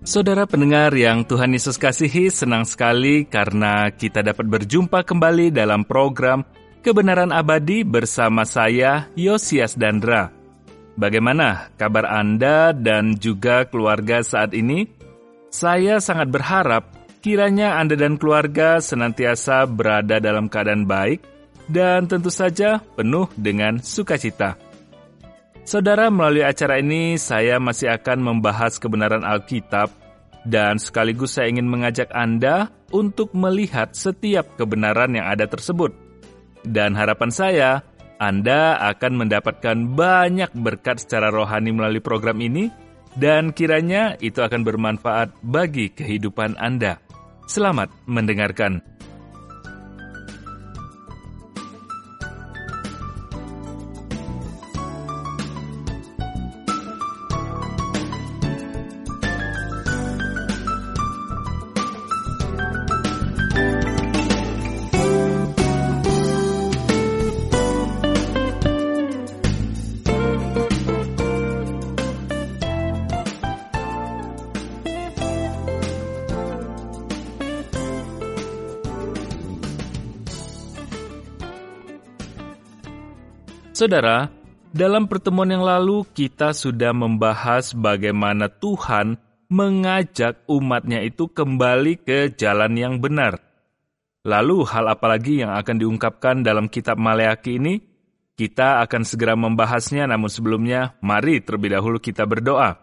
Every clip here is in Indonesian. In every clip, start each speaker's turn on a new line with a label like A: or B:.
A: Saudara pendengar yang Tuhan Yesus kasihi, senang sekali karena kita dapat berjumpa kembali dalam program Kebenaran Abadi bersama saya, Yosias Dandra. Bagaimana kabar Anda dan juga keluarga saat ini? Saya sangat berharap kiranya Anda dan keluarga senantiasa berada dalam keadaan baik dan tentu saja penuh dengan sukacita. Saudara, melalui acara ini saya masih akan membahas kebenaran Alkitab dan sekaligus saya ingin mengajak Anda untuk melihat setiap kebenaran yang ada tersebut. Dan harapan saya, Anda akan mendapatkan banyak berkat secara rohani melalui program ini dan kiranya itu akan bermanfaat bagi kehidupan Anda. Selamat mendengarkan. Saudara, dalam pertemuan yang lalu kita sudah membahas bagaimana Tuhan mengajak umatnya itu kembali ke jalan yang benar. Lalu hal apa lagi yang akan diungkapkan dalam kitab Maleaki ini? Kita akan segera membahasnya, namun sebelumnya mari terlebih dahulu kita berdoa.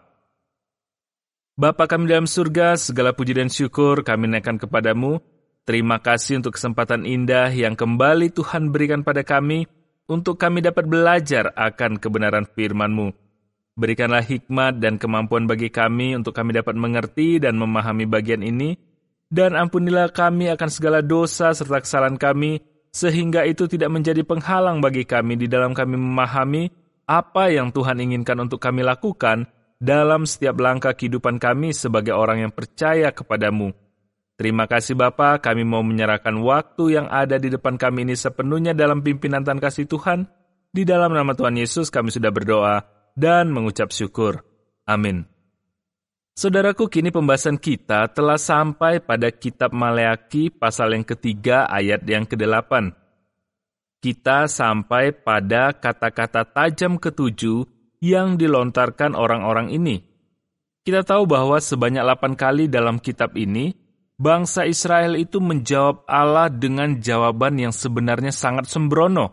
A: Bapa kami dalam surga, segala puji dan syukur kami naikkan kepadamu. Terima kasih untuk kesempatan indah yang kembali Tuhan berikan pada kami, untuk kami dapat belajar akan kebenaran firman-Mu. Berikanlah hikmat dan kemampuan bagi kami untuk kami dapat mengerti dan memahami bagian ini, dan ampunilah kami akan segala dosa serta kesalahan kami, sehingga itu tidak menjadi penghalang bagi kami di dalam kami memahami apa yang Tuhan inginkan untuk kami lakukan dalam setiap langkah kehidupan kami sebagai orang yang percaya kepada-Mu. Terima kasih Bapa, kami mau menyerahkan waktu yang ada di depan kami ini sepenuhnya dalam pimpinan Tuhan kasih Tuhan. Di dalam nama Tuhan Yesus kami sudah berdoa dan mengucap syukur. Amin. Saudaraku, kini pembahasan kita telah sampai pada kitab Maleaki pasal yang ketiga ayat yang ke-8. Kita sampai pada kata-kata tajam ketujuh yang dilontarkan orang-orang ini. Kita tahu bahwa sebanyak 8 kali dalam kitab ini, bangsa Israel itu menjawab Allah dengan jawaban yang sebenarnya sangat sembrono.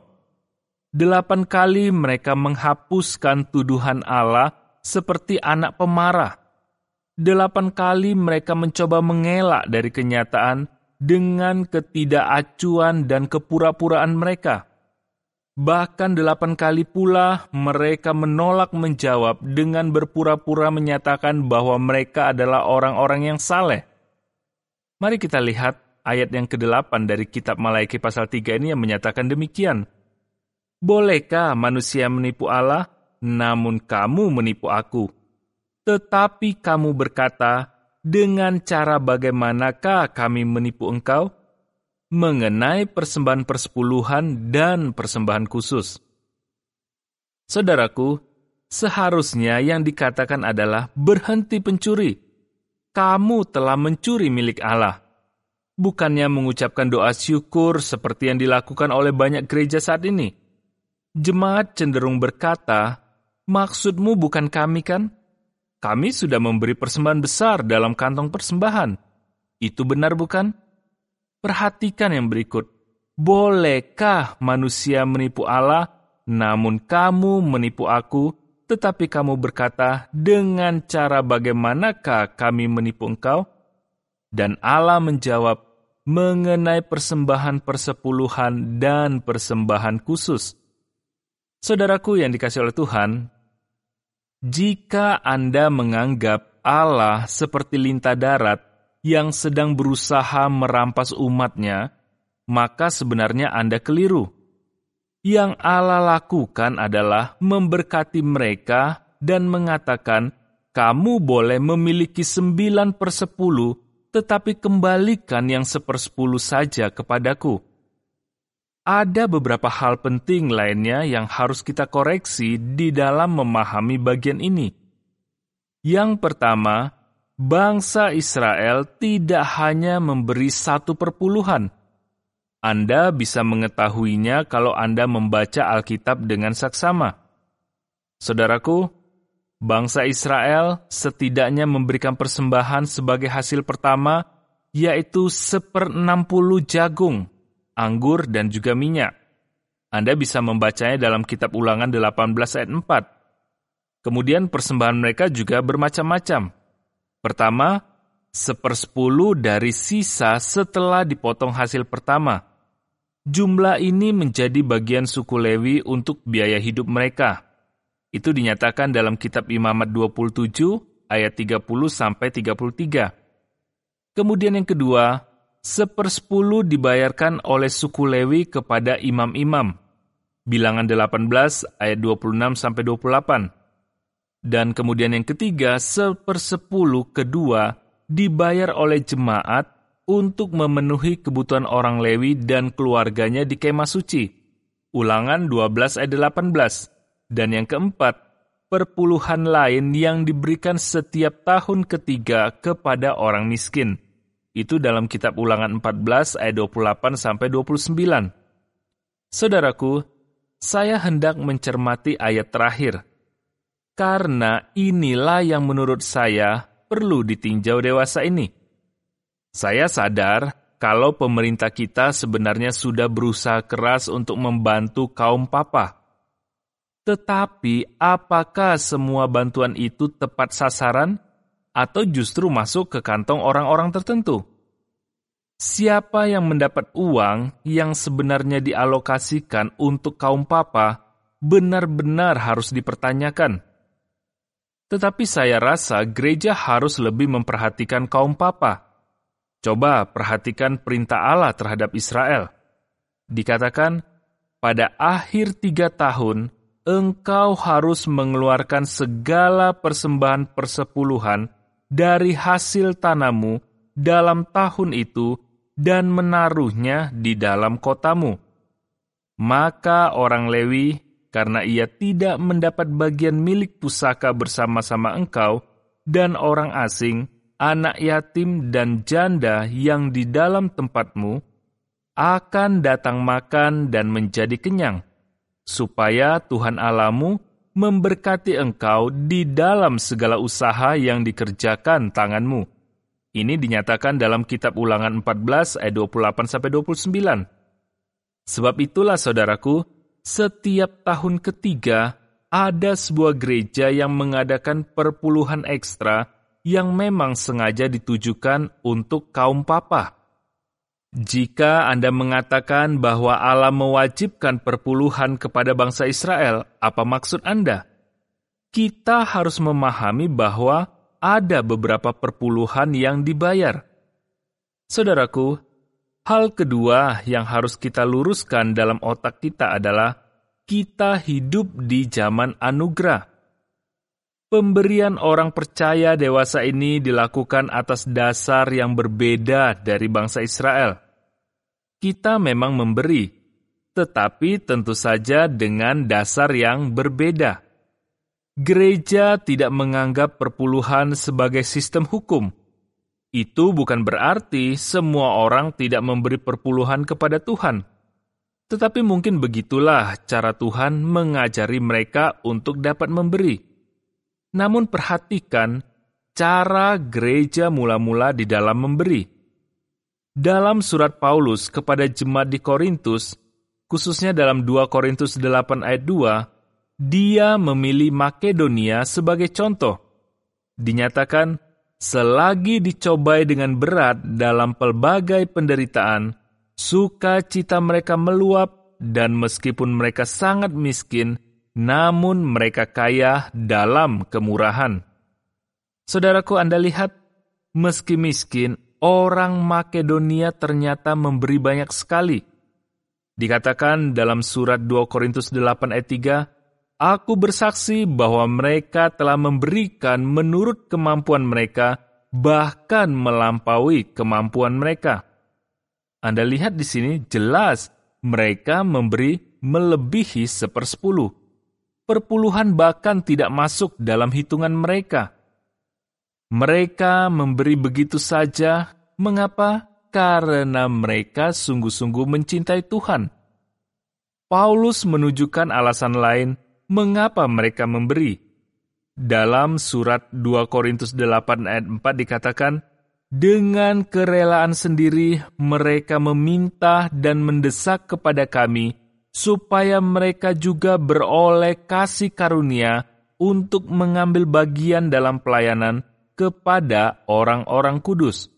A: 8 kali mereka menghapuskan tuduhan Allah seperti anak pemarah. 8 kali mereka mencoba mengelak dari kenyataan dengan ketidakacuan dan kepura-puraan mereka. Bahkan 8 kali pula mereka menolak menjawab dengan berpura-pura menyatakan bahwa mereka adalah orang-orang yang saleh. Mari kita lihat ayat yang ke-8 dari kitab Maleaki pasal 3 ini yang menyatakan demikian. Bolehkah manusia menipu Allah, namun kamu menipu aku? Tetapi kamu berkata, dengan cara bagaimanakah kami menipu engkau? Mengenai persembahan persepuluhan dan persembahan khusus. Saudaraku, seharusnya yang dikatakan adalah berhenti pencuri. Kamu telah mencuri milik Allah. Bukannya mengucapkan doa syukur seperti yang dilakukan oleh banyak gereja saat ini. Jemaat cenderung berkata, maksudmu bukan kami kan? Kami sudah memberi persembahan besar dalam kantong persembahan. Itu benar bukan? Perhatikan yang berikut. Bolehkah manusia menipu Allah, namun kamu menipu aku? Tetapi kamu berkata, dengan cara bagaimanakah kami menipu engkau? Dan Allah menjawab, mengenai persembahan persepuluhan dan persembahan khusus. Saudaraku yang dikasihi oleh Tuhan, jika Anda menganggap Allah seperti lintah darat yang sedang berusaha merampas umatnya, maka sebenarnya Anda keliru. Yang Allah lakukan adalah memberkati mereka dan mengatakan, kamu boleh memiliki 9/10, tetapi kembalikan yang 1/10 saja kepadaku. Ada beberapa hal penting lainnya yang harus kita koreksi di dalam memahami bagian ini. Yang pertama, bangsa Israel tidak hanya memberi 1/10. Anda bisa mengetahuinya kalau Anda membaca Alkitab dengan saksama. Saudaraku, bangsa Israel setidaknya memberikan persembahan sebagai hasil pertama, yaitu 1/60 jagung, anggur, dan juga minyak. Anda bisa membacanya dalam kitab Ulangan 18 ayat 4. Kemudian persembahan mereka juga bermacam-macam. Pertama, 1/10 dari sisa setelah dipotong hasil pertama. Jumlah ini menjadi bagian suku Lewi untuk biaya hidup mereka. Itu dinyatakan dalam kitab Imamat 27 ayat 30-33. Kemudian yang kedua, 1/10 dibayarkan oleh suku Lewi kepada imam-imam. Bilangan 18 ayat 26-28. Dan kemudian yang ketiga, 1/10 kedua dibayar oleh jemaat untuk memenuhi kebutuhan orang Lewi dan keluarganya di kemah suci. Ulangan 12 ayat 18. Dan yang keempat, perpuluhan lain yang diberikan setiap tahun ketiga kepada orang miskin. Itu dalam kitab Ulangan 14 ayat 28-29. Saudaraku, saya hendak mencermati ayat terakhir. Karena inilah yang menurut saya perlu ditinjau dewasa ini. Saya sadar kalau pemerintah kita sebenarnya sudah berusaha keras untuk membantu kaum papa. Tetapi apakah semua bantuan itu tepat sasaran atau justru masuk ke kantong orang-orang tertentu? Siapa yang mendapat uang yang sebenarnya dialokasikan untuk kaum papa benar-benar harus dipertanyakan. Tetapi saya rasa gereja harus lebih memperhatikan kaum papa. Coba perhatikan perintah Allah terhadap Israel. Dikatakan, pada akhir 3 tahun, engkau harus mengeluarkan segala persembahan persepuluhan dari hasil tanammu dalam tahun itu dan menaruhnya di dalam kotamu. Maka orang Lewi, karena ia tidak mendapat bagian milik pusaka bersama-sama engkau, dan orang asing, anak yatim dan janda yang di dalam tempatmu, akan datang makan dan menjadi kenyang, supaya Tuhan Allahmu memberkati engkau di dalam segala usaha yang dikerjakan tanganmu. Ini dinyatakan dalam kitab Ulangan 14 ayat 28-29. Sebab itulah saudaraku, setiap tahun ketiga ada sebuah gereja yang mengadakan perpuluhan ekstra yang memang sengaja ditujukan untuk kaum papa. Jika Anda mengatakan bahwa Allah mewajibkan perpuluhan kepada bangsa Israel, apa maksud Anda? Kita harus memahami bahwa ada beberapa perpuluhan yang dibayar. Saudaraku, hal kedua yang harus kita luruskan dalam otak kita adalah kita hidup di zaman anugerah. Pemberian orang percaya dewasa ini dilakukan atas dasar yang berbeda dari bangsa Israel. Kita memang memberi, tetapi tentu saja dengan dasar yang berbeda. Gereja tidak menganggap perpuluhan sebagai sistem hukum. Itu bukan berarti semua orang tidak memberi perpuluhan kepada Tuhan. Tetapi mungkin begitulah cara Tuhan mengajari mereka untuk dapat memberi. Namun perhatikan cara gereja mula-mula di dalam memberi. Dalam surat Paulus kepada jemaat di Korintus, khususnya dalam 2 Korintus 8 ayat 2, dia memilih Makedonia sebagai contoh. Dinyatakan, selagi dicobai dengan berat dalam pelbagai penderitaan, sukacita mereka meluap, dan meskipun mereka sangat miskin, namun mereka kaya dalam kemurahan. Saudaraku, Anda lihat, meski miskin, orang Makedonia ternyata memberi banyak sekali. Dikatakan dalam surat 2 Korintus 8 ayat 3, Aku bersaksi bahwa mereka telah memberikan menurut kemampuan mereka, bahkan melampaui kemampuan mereka. Anda lihat di sini jelas mereka memberi melebihi 1/10. Perpuluhan bahkan tidak masuk dalam hitungan mereka. Mereka memberi begitu saja. Mengapa? Karena mereka sungguh-sungguh mencintai Tuhan. Paulus menunjukkan alasan lain mengapa mereka memberi. Dalam surat 2 Korintus 8 ayat 4 dikatakan, dengan kerelaan sendiri mereka meminta dan mendesak kepada kami supaya mereka juga beroleh kasih karunia untuk mengambil bagian dalam pelayanan kepada orang-orang kudus.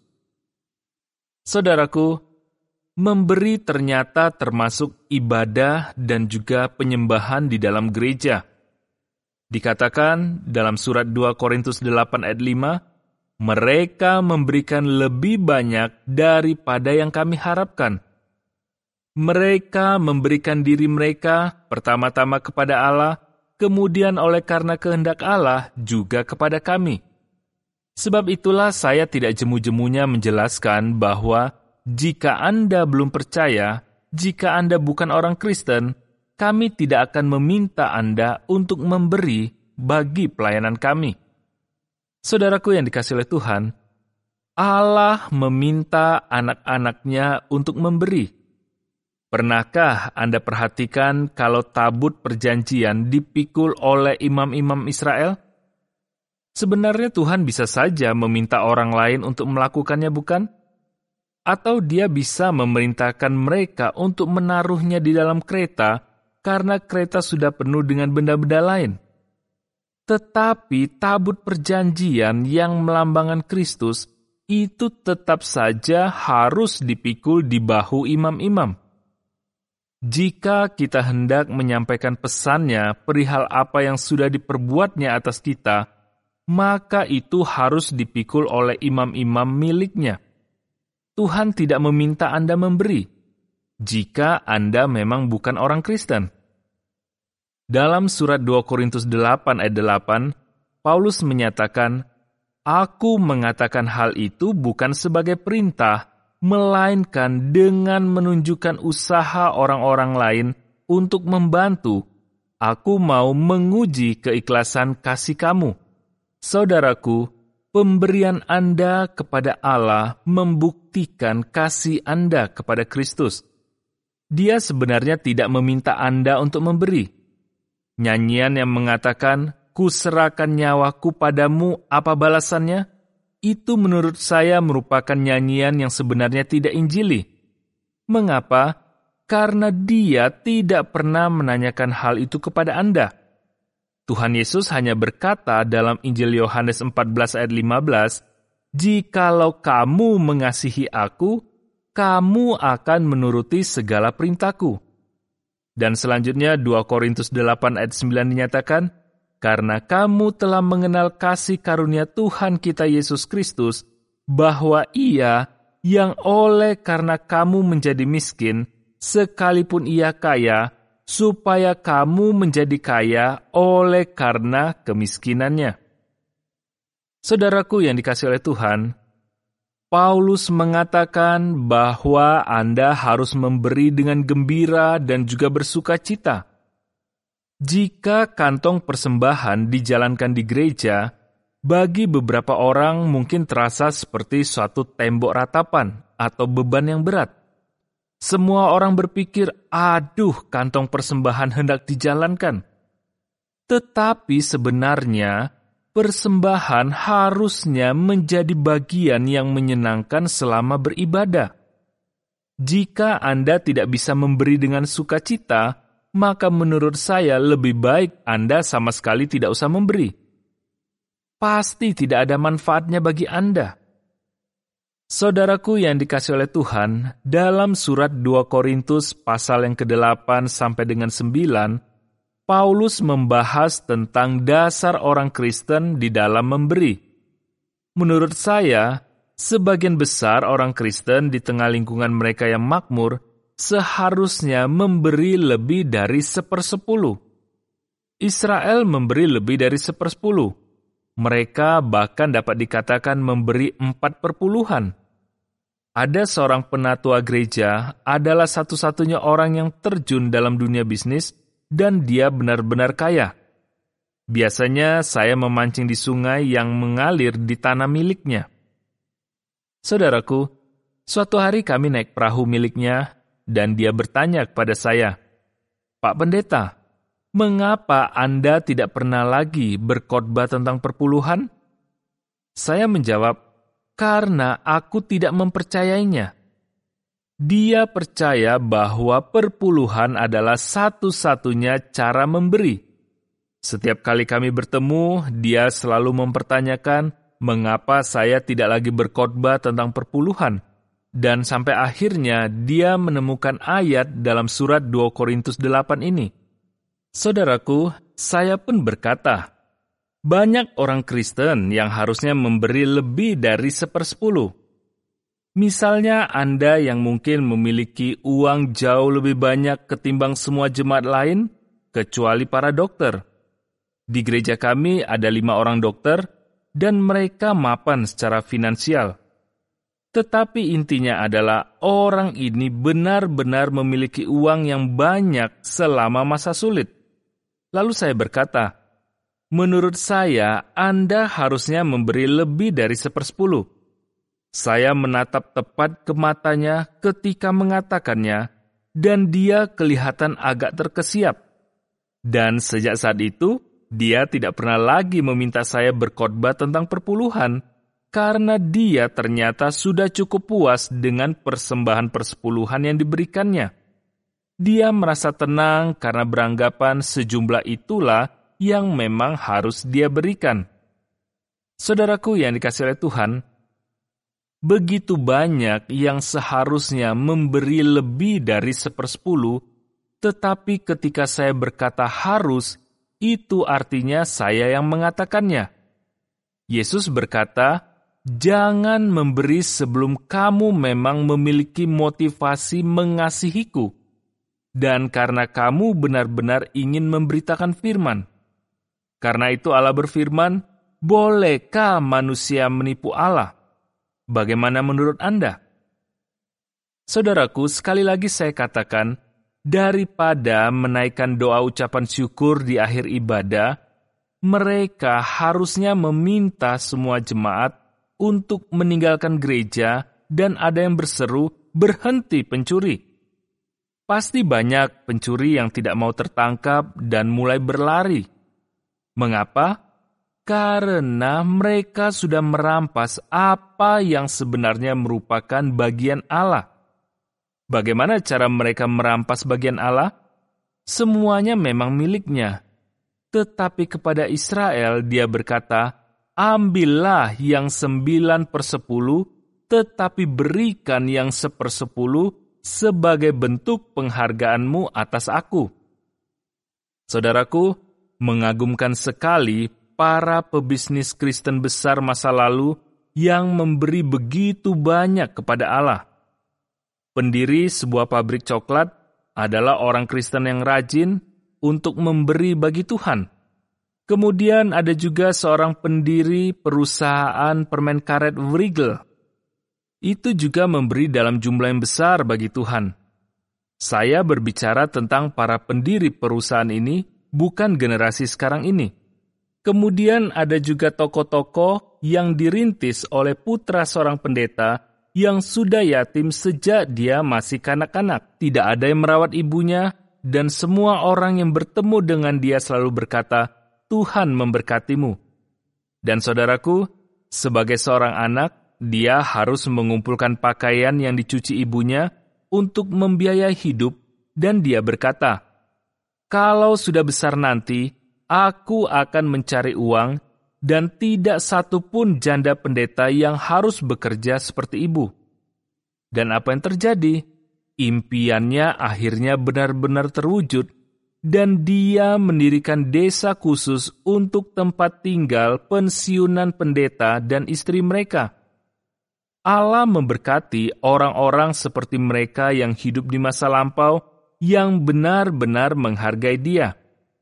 A: Saudaraku, memberi ternyata termasuk ibadah dan juga penyembahan di dalam gereja. Dikatakan dalam surat 2 Korintus 8 ayat 5, mereka memberikan lebih banyak daripada yang kami harapkan. Mereka memberikan diri mereka pertama-tama kepada Allah, kemudian oleh karena kehendak Allah juga kepada kami. Sebab itulah saya tidak jemu-jemunya menjelaskan bahwa jika Anda belum percaya, jika Anda bukan orang Kristen, kami tidak akan meminta Anda untuk memberi bagi pelayanan kami. Saudaraku yang dikasihi oleh Tuhan, Allah meminta anak-anaknya untuk memberi. Pernahkah Anda perhatikan kalau tabut perjanjian dipikul oleh imam-imam Israel? Sebenarnya Tuhan bisa saja meminta orang lain untuk melakukannya, bukan? Atau Dia bisa memerintahkan mereka untuk menaruhnya di dalam kereta karena kereta sudah penuh dengan benda-benda lain. Tetapi tabut perjanjian yang melambangkan Kristus itu tetap saja harus dipikul di bahu imam-imam. Jika kita hendak menyampaikan pesannya perihal apa yang sudah diperbuatnya atas kita, maka itu harus dipikul oleh imam-imam miliknya. Tuhan tidak meminta Anda memberi, jika Anda memang bukan orang Kristen. Dalam surat 2 Korintus 8 ayat 8, Paulus menyatakan, "Aku mengatakan hal itu bukan sebagai perintah, melainkan dengan menunjukkan usaha orang-orang lain untuk membantu. Aku mau menguji keikhlasan kasih kamu." Saudaraku, pemberian Anda kepada Allah membuktikan kasih Anda kepada Kristus. Dia sebenarnya tidak meminta Anda untuk memberi. Nyanyian yang mengatakan, "Kuserahkan nyawaku padamu, apa balasannya?" Itu menurut saya merupakan nyanyian yang sebenarnya tidak injili. Mengapa? Karena Dia tidak pernah menanyakan hal itu kepada Anda. Tuhan Yesus hanya berkata dalam Injil Yohanes 14 ayat 15, "Jikalau kamu mengasihi aku, kamu akan menuruti segala perintahku." Dan selanjutnya 2 Korintus 8 ayat 9 dinyatakan, "Karena kamu telah mengenal kasih karunia Tuhan kita Yesus Kristus, bahwa Ia yang oleh karena kamu menjadi miskin, sekalipun Ia kaya, supaya kamu menjadi kaya oleh karena kemiskinannya." Saudaraku yang dikasihi oleh Tuhan, Paulus mengatakan bahwa Anda harus memberi dengan gembira dan juga bersuka cita. Jika kantong persembahan dijalankan di gereja, bagi beberapa orang mungkin terasa seperti suatu tembok ratapan atau beban yang berat. Semua orang berpikir, "Aduh, kantong persembahan hendak dijalankan." Tetapi sebenarnya, persembahan harusnya menjadi bagian yang menyenangkan selama beribadah. Jika Anda tidak bisa memberi dengan sukacita, maka menurut saya lebih baik Anda sama sekali tidak usah memberi. Pasti tidak ada manfaatnya bagi Anda. Saudaraku yang dikasihi oleh Tuhan, dalam surat 2 Korintus pasal yang ke-8 sampai dengan 9, Paulus membahas tentang dasar orang Kristen di dalam memberi. Menurut saya, sebagian besar orang Kristen di tengah lingkungan mereka yang makmur seharusnya memberi lebih dari 1/10. Israel memberi lebih dari 1/10. Mereka bahkan dapat dikatakan memberi 4/10. Ada seorang penatua gereja adalah satu-satunya orang yang terjun dalam dunia bisnis dan dia benar-benar kaya. Biasanya saya memancing di sungai yang mengalir di tanah miliknya. Saudaraku, suatu hari kami naik perahu miliknya dan dia bertanya kepada saya, "Pak Pendeta, mengapa Anda tidak pernah lagi berkhotbah tentang perpuluhan?" Saya menjawab, "Karena aku tidak mempercayainya." Dia percaya bahwa perpuluhan adalah satu-satunya cara memberi. Setiap kali kami bertemu, dia selalu mempertanyakan mengapa saya tidak lagi berkhotbah tentang perpuluhan. Dan sampai akhirnya dia menemukan ayat dalam surat 2 Korintus 8 ini. Saudaraku, saya pun berkata, banyak orang Kristen yang harusnya memberi lebih dari 1/10. Misalnya Anda yang mungkin memiliki uang jauh lebih banyak ketimbang semua jemaat lain, kecuali para dokter. Di gereja kami ada 5 orang dokter, dan mereka mapan secara finansial. Tetapi intinya adalah orang ini benar-benar memiliki uang yang banyak selama masa sulit. Lalu saya berkata, menurut saya Anda harusnya memberi lebih dari 1/10. Saya menatap tepat ke matanya ketika mengatakannya, dan dia kelihatan agak terkesiap. Dan sejak saat itu, dia tidak pernah lagi meminta saya berkhotbah tentang perpuluhan, karena dia ternyata sudah cukup puas dengan persembahan persepuluhan yang diberikannya. Dia merasa tenang karena beranggapan sejumlah itulah yang memang harus dia berikan. Saudaraku yang dikasihi oleh Tuhan, begitu banyak yang seharusnya memberi lebih dari 1/10, tetapi ketika saya berkata harus, itu artinya saya yang mengatakannya. Yesus berkata, jangan memberi sebelum kamu memang memiliki motivasi mengasihiku, dan karena kamu benar-benar ingin memberitakan firman. Karena itu Allah berfirman, bolehkah manusia menipu Allah? Bagaimana menurut Anda? Saudaraku, sekali lagi saya katakan, daripada menaikkan doa ucapan syukur di akhir ibadah, mereka harusnya meminta semua jemaat untuk meninggalkan gereja dan ada yang berseru, berhenti pencuri. Pasti banyak pencuri yang tidak mau tertangkap dan mulai berlari. Mengapa? Karena mereka sudah merampas apa yang sebenarnya merupakan bagian Allah. Bagaimana cara mereka merampas bagian Allah? Semuanya memang miliknya. Tetapi kepada Israel dia berkata, ambillah yang 9/10, tetapi berikan yang 1/10 sebagai bentuk penghargaanmu atas aku. Saudaraku, mengagumkan sekali para pebisnis Kristen besar masa lalu yang memberi begitu banyak kepada Allah. Pendiri sebuah pabrik coklat adalah orang Kristen yang rajin untuk memberi bagi Tuhan. Kemudian ada juga seorang pendiri perusahaan permen karet Wrigley. Itu juga memberi dalam jumlah yang besar bagi Tuhan. Saya berbicara tentang para pendiri perusahaan ini, bukan generasi sekarang ini. Kemudian ada juga tokoh-tokoh yang dirintis oleh putra seorang pendeta yang sudah yatim sejak dia masih kanak-kanak. Tidak ada yang merawat ibunya, dan semua orang yang bertemu dengan dia selalu berkata, Tuhan memberkatimu. Dan saudaraku, sebagai seorang anak, dia harus mengumpulkan pakaian yang dicuci ibunya untuk membiayai hidup, dan dia berkata, kalau sudah besar nanti, aku akan mencari uang, dan tidak satu pun janda pendeta yang harus bekerja seperti ibu. Dan apa yang terjadi? Impiannya akhirnya benar-benar terwujud, dan dia mendirikan desa khusus untuk tempat tinggal pensiunan pendeta dan istri mereka. Allah memberkati orang-orang seperti mereka yang hidup di masa lampau, yang benar-benar menghargai dia.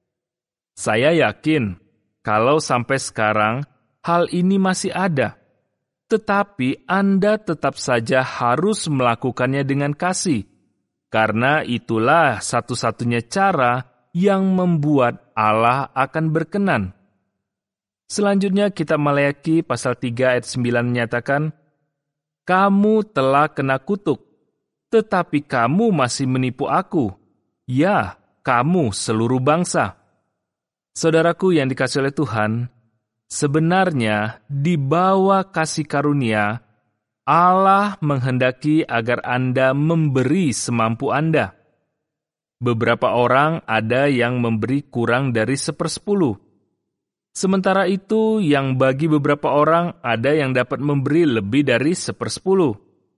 A: Saya yakin, kalau sampai sekarang, hal ini masih ada. Tetapi Anda tetap saja harus melakukannya dengan kasih, karena itulah satu-satunya cara yang membuat Allah akan berkenan. Selanjutnya kitab Maleakhi pasal 3 ayat 9 menyatakan, "Kamu telah kena kutuk, tetapi kamu masih menipu aku. Ya, kamu seluruh bangsa." Saudaraku yang dikasihi oleh Tuhan, sebenarnya di bawah kasih karunia, Allah menghendaki agar Anda memberi semampu Anda. Beberapa orang ada yang memberi kurang dari 1/10. Sementara itu, yang bagi beberapa orang ada yang dapat memberi lebih dari 1/10.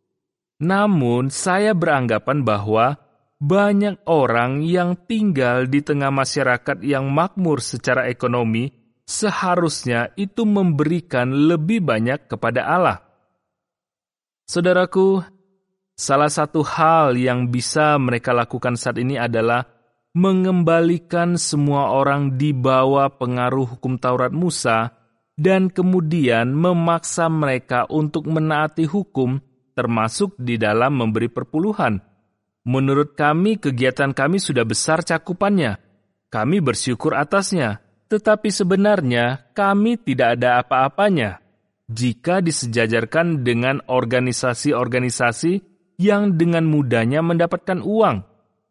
A: Namun, saya beranggapan bahwa banyak orang yang tinggal di tengah masyarakat yang makmur secara ekonomi seharusnya itu memberikan lebih banyak kepada Allah. Saudaraku, salah satu hal yang bisa mereka lakukan saat ini adalah mengembalikan semua orang di bawah pengaruh hukum Taurat Musa dan kemudian memaksa mereka untuk menaati hukum, termasuk di dalam memberi perpuluhan. Menurut kami, kegiatan kami sudah besar cakupannya. Kami bersyukur atasnya, tetapi sebenarnya kami tidak ada apa-apanya jika disejajarkan dengan organisasi-organisasi yang dengan mudahnya mendapatkan uang.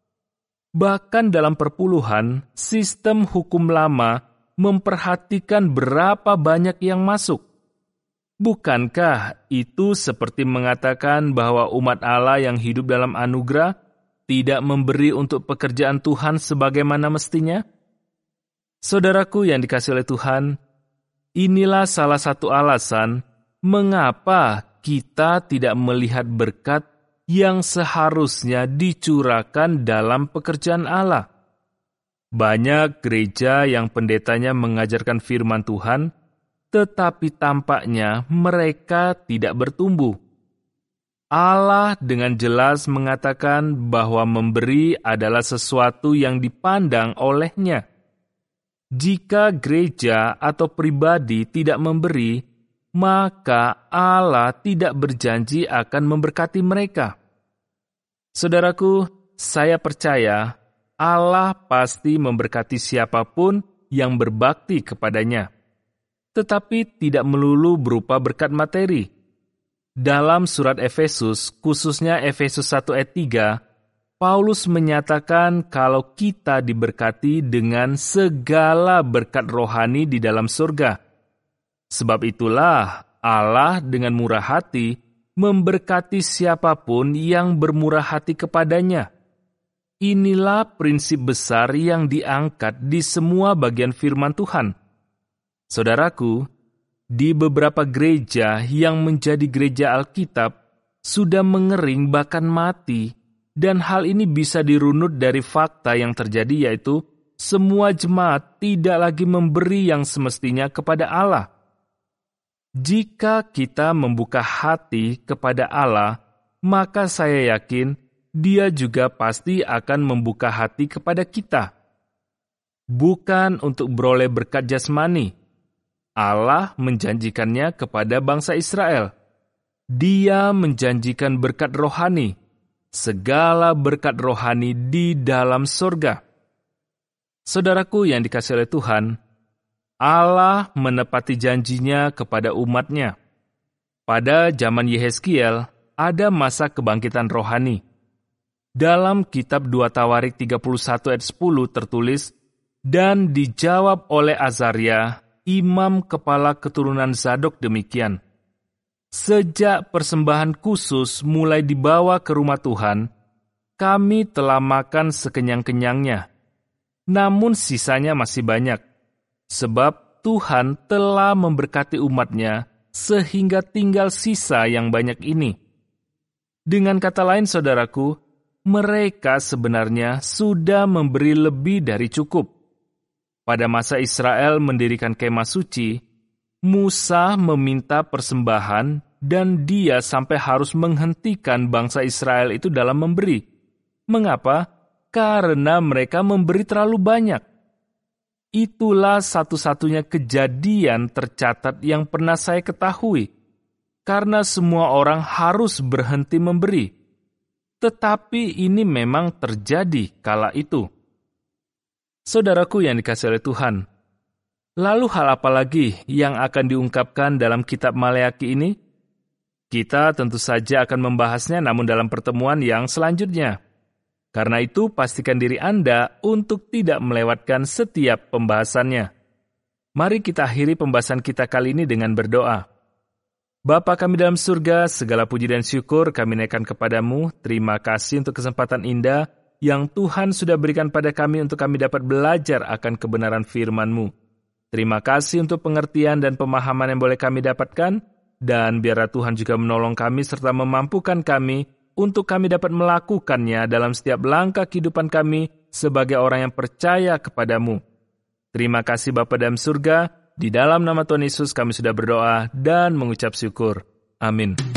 A: Bahkan dalam perpuluhan, sistem hukum lama memperhatikan berapa banyak yang masuk. Bukankah itu seperti mengatakan bahwa umat Allah yang hidup dalam anugerah tidak memberi untuk pekerjaan Tuhan sebagaimana mestinya? Saudaraku yang dikasihi oleh Tuhan, inilah salah satu alasan mengapa kita tidak melihat berkat yang seharusnya dicurahkan dalam pekerjaan Allah. Banyak gereja yang pendetanya mengajarkan firman Tuhan, tetapi tampaknya mereka tidak bertumbuh. Allah dengan jelas mengatakan bahwa memberi adalah sesuatu yang dipandang olehnya. Jika gereja atau pribadi tidak memberi, maka Allah tidak berjanji akan memberkati mereka. Saudaraku, saya percaya Allah pasti memberkati siapapun yang berbakti kepadanya, tetapi tidak melulu berupa berkat materi. Dalam surat Efesus, khususnya Efesus 1 ayat 3, Paulus menyatakan kalau kita diberkati dengan segala berkat rohani di dalam surga. Sebab itulah Allah dengan murah hati memberkati siapapun yang bermurah hati kepadanya. Inilah prinsip besar yang diangkat di semua bagian firman Tuhan. Saudaraku, di beberapa gereja yang menjadi gereja Alkitab sudah mengering bahkan mati, dan hal ini bisa dirunut dari fakta yang terjadi, yaitu semua jemaat tidak lagi memberi yang semestinya kepada Allah. Jika kita membuka hati kepada Allah, maka saya yakin Dia juga pasti akan membuka hati kepada kita. Bukan untuk beroleh berkat jasmani. Allah menjanjikannya kepada bangsa Israel. Dia menjanjikan berkat rohani, segala berkat rohani di dalam surga. Saudaraku yang dikasihi oleh Tuhan, Allah menepati janjinya kepada umatnya. Pada zaman Yehezkiel, ada masa kebangkitan rohani. Dalam kitab 2 Tawarik 31 ayat 10 tertulis, "Dan dijawab oleh Azaria, imam kepala keturunan Zadok demikian. Sejak persembahan khusus mulai dibawa ke rumah Tuhan, kami telah makan sekenyang-kenyangnya. Namun sisanya masih banyak, sebab Tuhan telah memberkati umatnya sehingga tinggal sisa yang banyak ini." Dengan kata lain, saudaraku, mereka sebenarnya sudah memberi lebih dari cukup. Pada masa Israel mendirikan kemah suci, Musa meminta persembahan dan dia sampai harus menghentikan bangsa Israel itu dalam memberi. Mengapa? Karena mereka memberi terlalu banyak. Itulah satu-satunya kejadian tercatat yang pernah saya ketahui, karena semua orang harus berhenti memberi. Tetapi ini memang terjadi kala itu. Saudaraku yang dikasihi oleh Tuhan, lalu hal apa lagi yang akan diungkapkan dalam kitab Maleakhi ini? Kita tentu saja akan membahasnya namun dalam pertemuan yang selanjutnya. Karena itu, pastikan diri Anda untuk tidak melewatkan setiap pembahasannya. Mari kita akhiri pembahasan kita kali ini dengan berdoa. Bapa kami dalam surga, segala puji dan syukur kami naikkan kepadamu. Terima kasih untuk kesempatan indah yang Tuhan sudah berikan pada kami untuk kami dapat belajar akan kebenaran firman-Mu. Terima kasih untuk pengertian dan pemahaman yang boleh kami dapatkan. Dan biarlah Tuhan juga menolong kami serta memampukan kami untuk kami dapat melakukannya dalam setiap langkah kehidupan kami sebagai orang yang percaya kepadamu. Terima kasih Bapa dalam surga, di dalam nama Tuhan Yesus kami sudah berdoa dan mengucap syukur. Amin.